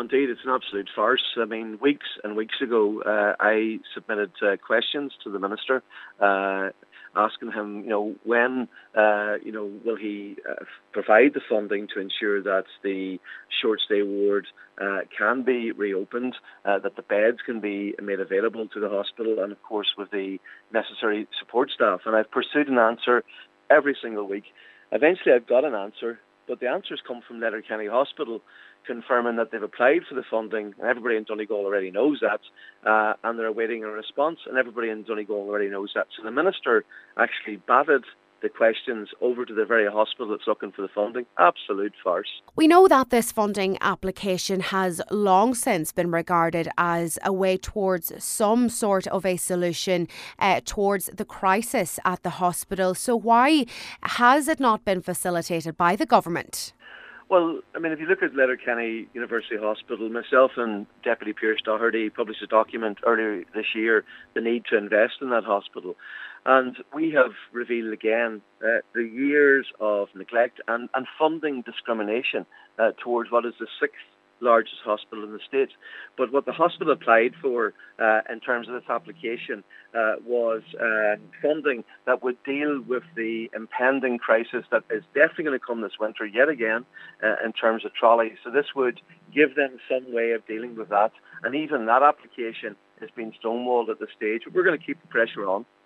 indeed, it's an absolute farce. I mean, weeks and weeks ago, I submitted questions to the Minister, asking him, when, will he provide the funding to ensure that the short stay ward can be reopened, that the beds can be made available to the hospital, and of course with the necessary support staff. And I've pursued an answer every single week. Eventually I've got an answer, but the answers come from Letterkenny Hospital, confirming that they've applied for the funding, and everybody in Donegal already knows that, and they're awaiting a response, and everybody in Donegal already knows that. So the Minister actually batted the questions over to the very hospital that's looking for the funding. Absolute farce. We know that this funding application has long since been regarded as a way towards some sort of a solution towards the crisis at the hospital. So why has it not been facilitated by the government? Well, I mean, if you look at Letterkenny University Hospital, myself and Deputy Pearse Doherty published a document earlier this year, the need to invest in that hospital. And we have revealed again the years of neglect and funding discrimination towards what is the sixth largest hospital in the state. But what the hospital applied for in terms of this application was funding that would deal with the impending crisis that is definitely going to come this winter yet again in terms of trolleys. So this would give them some way of dealing with that. And even that application has been stonewalled at this stage. But we're going to keep the pressure on.